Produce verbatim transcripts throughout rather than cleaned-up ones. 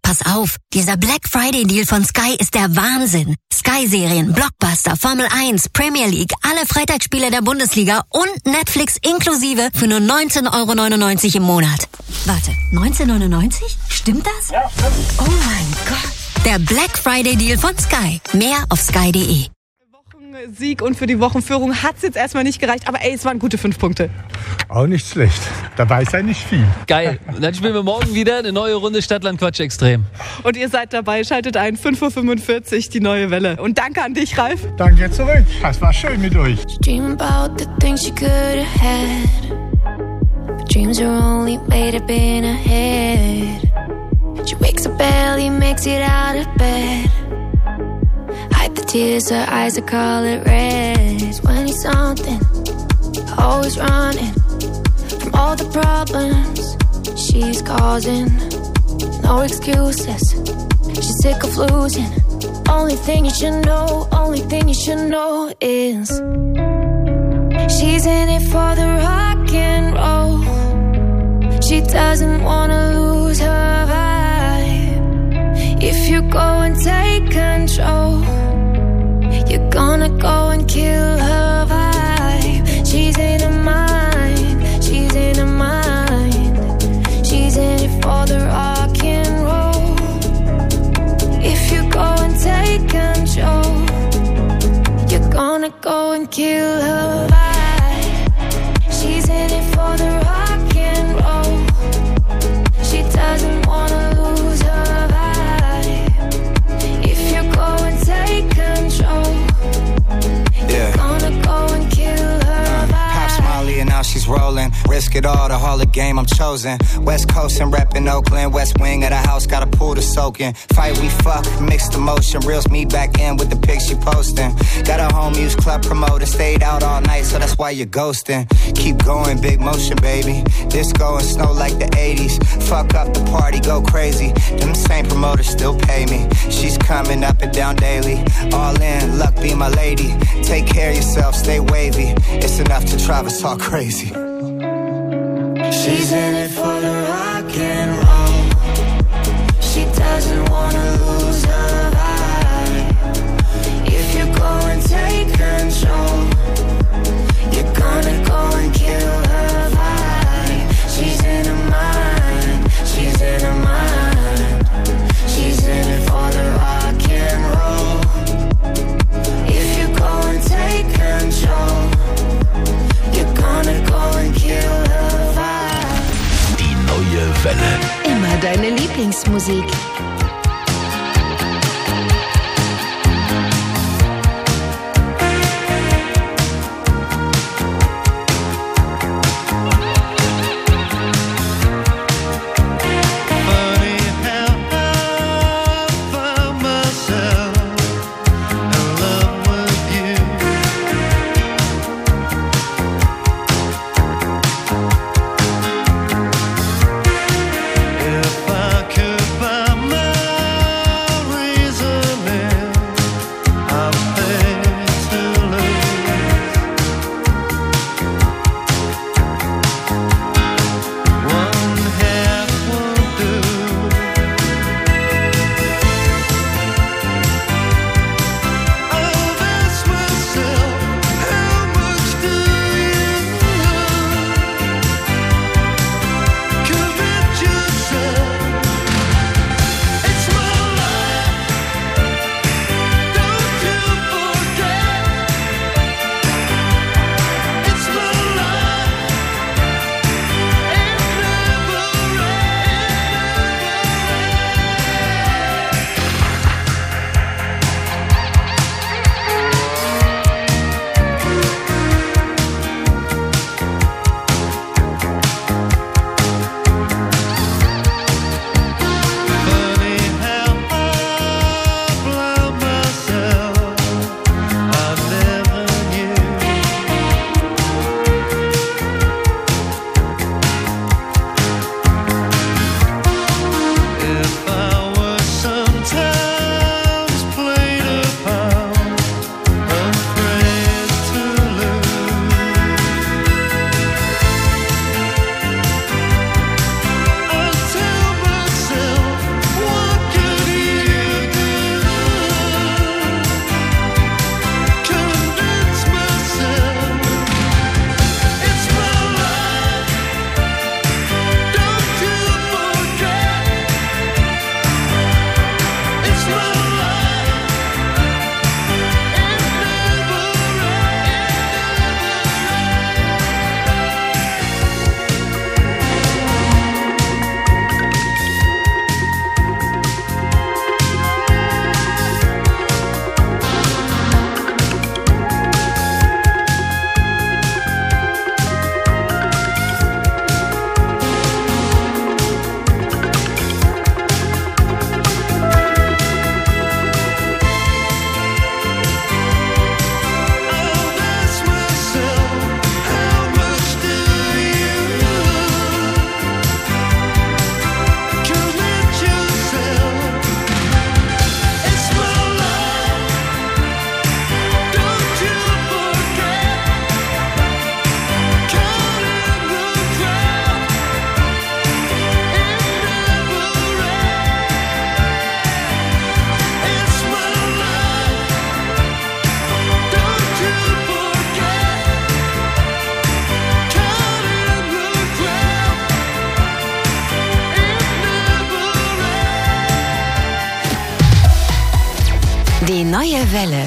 Pass auf, dieser Black Friday Deal von Sky ist der Wahnsinn. Sky-Serien, Blockbuster, Formel eins, Premier League, alle Freitagsspiele der Bundesliga und Netflix inklusive für nur neunzehn Euro neunundneunzig im Monat. Warte, neunzehn neunundneunzig? Stimmt das? Ja, stimmt. Oh mein Gott. Der Black Friday Deal von Sky. Mehr auf sky punkt de. Sieg und für die Wochenführung hat es jetzt erstmal nicht gereicht, aber ey, es waren gute fünf Punkte. Auch nicht schlecht. Dabei ist ja nicht viel. Geil. Und dann spielen wir morgen wieder eine neue Runde Stadtland Quatsch Extrem. Und ihr seid dabei, schaltet ein, fünf Uhr fünfundvierzig, die neue Welle. Und danke an dich, Ralf. Danke zurück. Das war schön mit euch. Dream about the things you could have had. But dreams are only made up in her head. She wakes up barely, makes it out of bed. Hide the tears, her eyes are color red. twenty something, always running from all the problems she's causing. No excuses, she's sick of losing. Only thing you should know, only thing you should know is she's in it for the rock and roll. She doesn't wanna lose her vibe. If you go and take control, you're gonna go and kill her vibe. She's in her mind, she's in her mind. She's in it for the rock and roll. If you go and take control, you're gonna go and kill her vibe. She's in it for the rock and roll. She doesn't wanna lose her vibe. If you go and take control, yeah. Gonna go and kill her vibe. Pops Molly and now she's rolling. Risk it all, the Hall of Game I'm chosen. West Coast and reppin' Oakland. West wing of the house, got a pool to soak in. Fight we fuck, mixed emotion. Reels me back in with the pics she posting. Got a home use club promoter. Stayed out all night, so that's why you're ghosting. Keep going, big motion, baby. Disco and snow like the eighties. Fuck up the party, go crazy. Them same promoters still pay me. She's coming up and down daily. All in, luck be my lady. Take care of yourself, stay wavy. It's enough to drive us all crazy. She's in it for the rock and roll. She doesn't wanna lose her vibe. If you go and take control, you're gonna go and kill her vibe. She's in her mind, she's in her mind. She's in it for the rock and roll. If you go and take control, you're gonna go and kill her vibe. Die neue Welle. Immer deine Lieblingsmusik. If I could buy my Die neue Welle.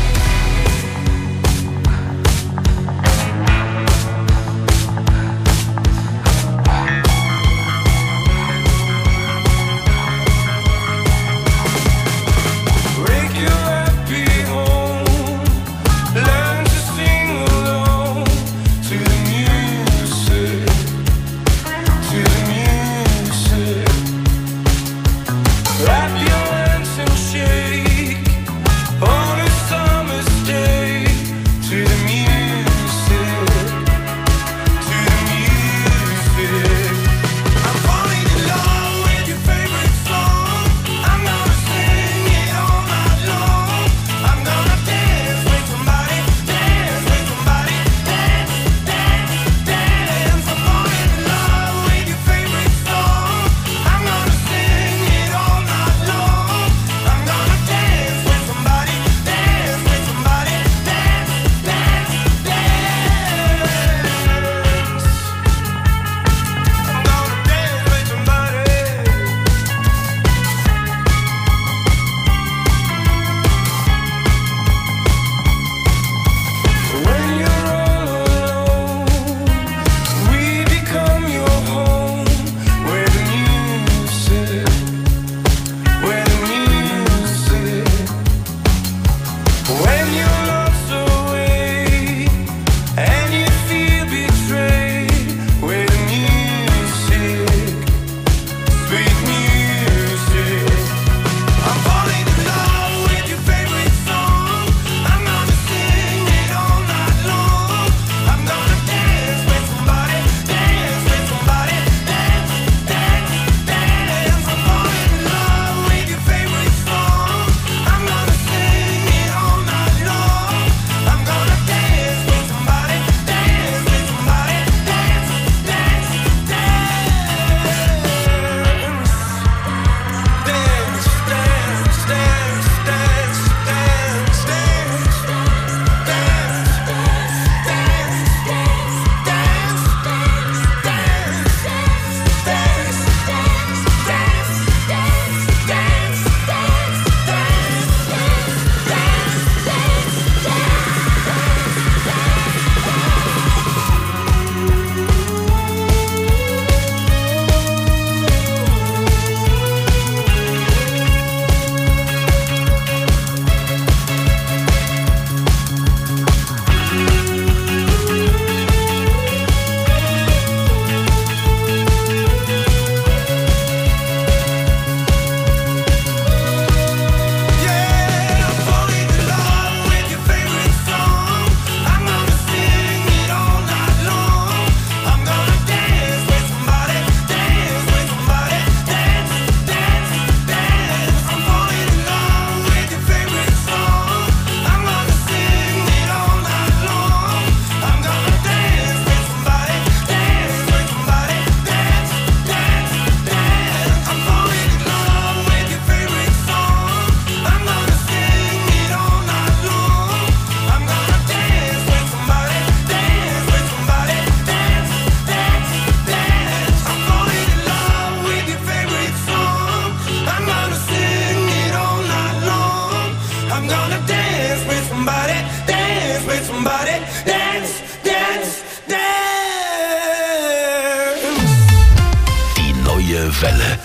Welle.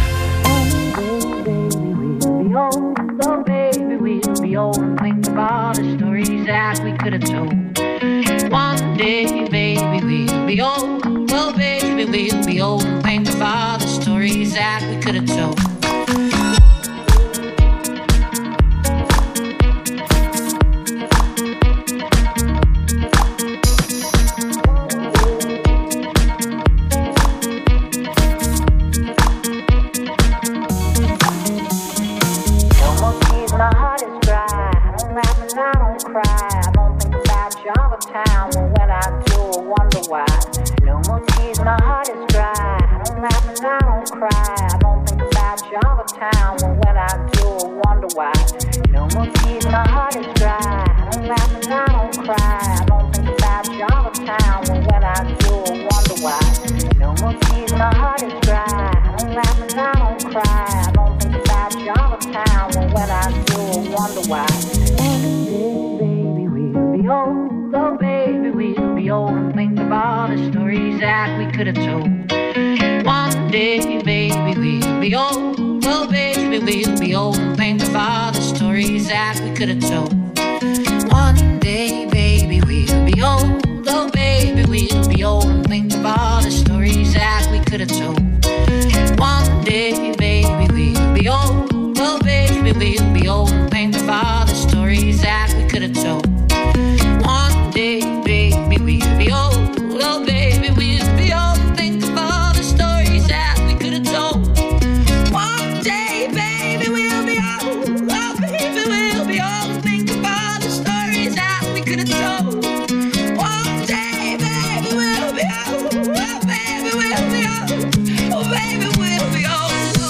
Oh, baby, we'll be old and think of all the stories that we could have told. One day, baby, we'll be old. Oh, baby, we'll be old and think of all the stories that we could have told. Why? could have told. One day, baby, we'll be old. Oh, baby, we'll be old and think of all the stories that we could have told. One day, baby, we'll be old. Oh, baby, we'll be old and think of all the stories that we could have told. One day, baby, we'll be old. Oh, baby, we'll be old and think of all the stories that we could have told. One day, baby, we'll be old. Oh, baby, we'll be old and think of all the stories that we could have told. One day, baby, we'll be old. Oh, baby, we'll be old and think of all the stories that we could have told. One day, baby, we'll be old. Oh, baby, we'll be old. Oh, baby, we'll be old.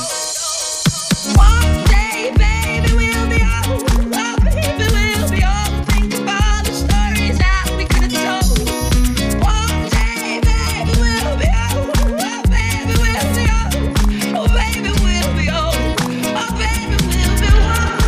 One day, baby, we'll be old. Oh, baby, we'll be old and think of all the stories that we could have told. One day, baby, we'll be old. Oh, baby, we'll be old. Oh, baby, we'll be old. Oh, baby, we'll be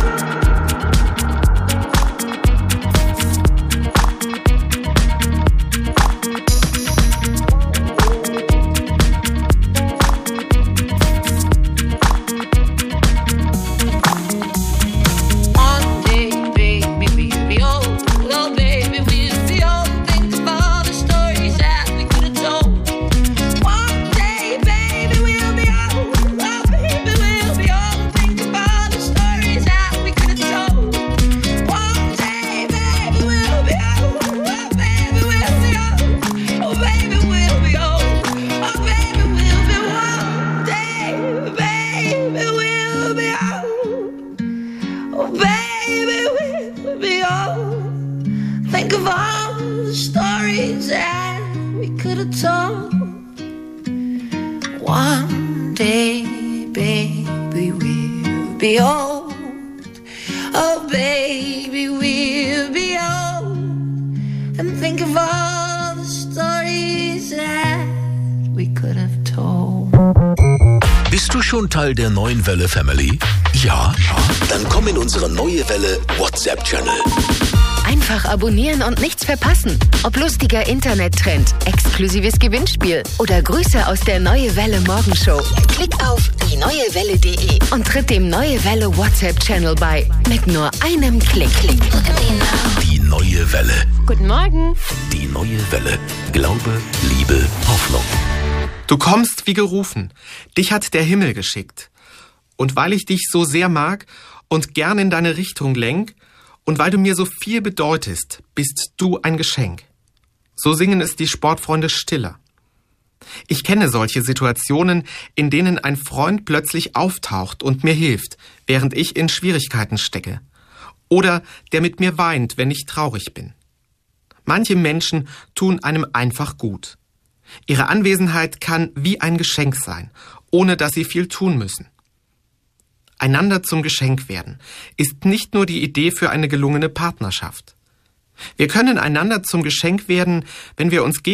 One day, baby, we'll be old. Oh, baby, we'll be old and think of all the stories that we could have told. One day, baby, we'll be old. Oh, baby, we'll be old and think of all the stories that we could have told. One day, baby, we'll be old. Oh, baby, we'll be old. Oh, baby, we'll be old. Oh, baby, we'll be one day, baby, we'll be old. Oh, baby, we'll be old. Think of all the stories that we could have told. One day, baby, we'll be old. Oh, baby, we'll be old. And think of all the stories that we could have told. Bist du schon Teil der Neuen Welle Family? Ja? Dann komm in unsere Neue Welle WhatsApp-Channel. Einfach abonnieren und nichts verpassen. Ob lustiger Internettrend, exklusives Gewinnspiel oder Grüße aus der Neue Welle Morgenshow. Klick auf die neue welle punkt de und tritt dem Neue Welle WhatsApp-Channel bei. Mit nur einem Klick. Klick. Die Neue Welle. Guten Morgen. Die Neue Welle. Glaube, Liebe, Hoffnung. Du kommst wie gerufen. Dich hat der Himmel geschickt. Und weil ich dich so sehr mag und gern in deine Richtung lenk, und weil du mir so viel bedeutest, bist du ein Geschenk. So singen es die Sportfreunde Stiller. Ich kenne solche Situationen, in denen ein Freund plötzlich auftaucht und mir hilft, während ich in Schwierigkeiten stecke. Oder der mit mir weint, wenn ich traurig bin. Manche Menschen tun einem einfach gut. Ihre Anwesenheit kann wie ein Geschenk sein, ohne dass sie viel tun müssen. Einander zum Geschenk werden ist nicht nur die Idee für eine gelungene Partnerschaft. Wir können einander zum Geschenk werden, wenn wir uns gegenseitig